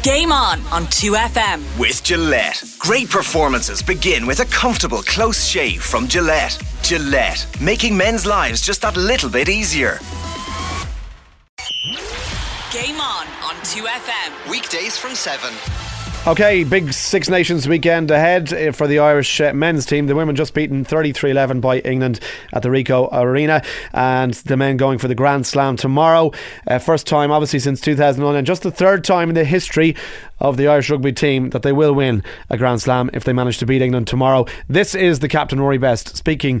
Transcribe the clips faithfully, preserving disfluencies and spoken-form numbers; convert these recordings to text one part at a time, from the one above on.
Game On on two F M. With Gillette. Great performances begin with a comfortable close shave from Gillette. Gillette, making men's lives just that little bit easier. Game On on two F M. Weekdays from seven. Okay, big Six Nations weekend ahead for the Irish uh, men's team. The women just beaten thirty-three eleven by England at the Ricoh Arena, and the men going for the Grand Slam tomorrow. Uh, first time obviously since two thousand one, and just the third time in the history of the Irish rugby team that they will win a Grand Slam if they manage to beat England tomorrow. This is the captain, Rory Best, speaking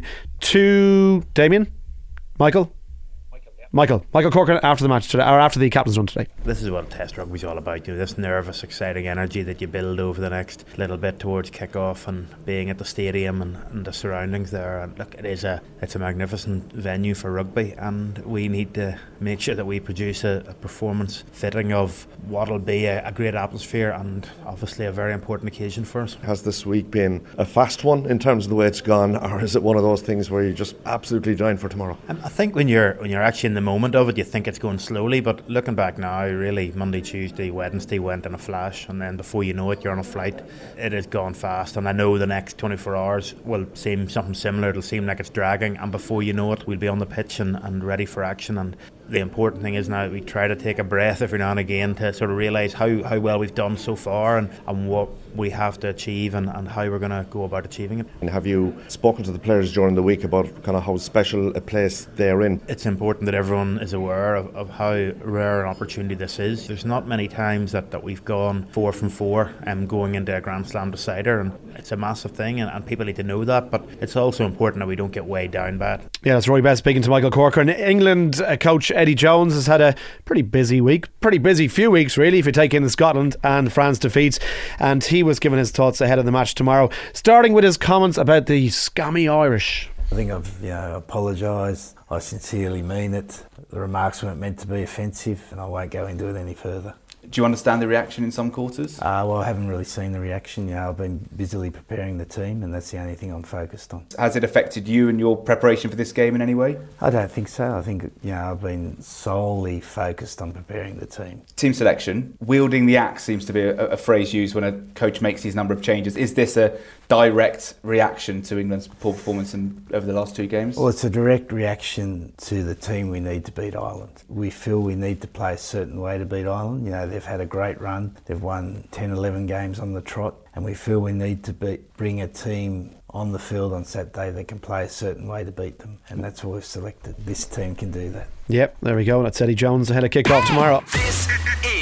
to Damien, Michael Michael, Michael Corcoran after the match today, or after the captain's run today. This is what Test rugby's all about, you know, this nervous, exciting energy that you build over the next little bit towards kick-off, and being at the stadium and, and the surroundings there. And look, it is a it's a magnificent venue for rugby, and we need to make sure that we produce a, a performance fitting of what will be a, a great atmosphere and obviously a very important occasion for us. Has this week been a fast one in terms of the way it's gone, or is it one of those things where you just absolutely dying for tomorrow? Um, I think when you're when you're actually in the moment of it, you think it's going slowly, but looking back now, really Monday, Tuesday, Wednesday went in a flash, and then before you know it, you're on a flight. It has gone fast, and I know the next twenty-four hours will seem something similar. It'll seem like it's dragging, and before you know it, we'll be on the pitch and, and ready for action. And the important thing is now we try to take a breath every now and again to sort of realise how, how well we've done so far, and, and what we have to achieve, and, and how we're going to go about achieving it. And have you spoken to the players during the week about kind of how special a place they're in? It's important that everyone is aware of, of how rare an opportunity this is. There's not many times that, that we've gone four from four and going into a Grand Slam decider, and it's a massive thing, and, and people need to know that, but it's also important that we don't get weighed down by it. Yeah, that's Rory Best speaking to Michael Corcoran. England uh, coach Eddie Jones has had a pretty busy week, pretty busy few weeks really, if you take in the Scotland and France defeats, and he was given his thoughts ahead of the match tomorrow, starting with his comments about the scammy Irish. I think I've you know, apologised. I sincerely mean it. The remarks weren't meant to be offensive, and I won't go into it any further. Do you understand the reaction in some quarters? Uh, well, I haven't really seen the reaction. You know, I've been busily preparing the team, and that's the only thing I'm focused on. Has it affected you and your preparation for this game in any way? I don't think so. I think you know I've been solely focused on preparing the team. Team selection, wielding the axe seems to be a, a phrase used when a coach makes these number of changes. Is this a direct reaction to England's poor performance in, over the last two games? Well, it's a direct reaction to the team we need to beat Ireland. We feel we need to play a certain way to beat Ireland. You know, they've had a great run. They've won ten, eleven games on the trot, and we feel we need to beat, bring a team on the field on Saturday that can play a certain way to beat them, and that's what we've selected. This team can do that. Yep, there we go. That's Eddie Jones ahead of kick-off tomorrow. This is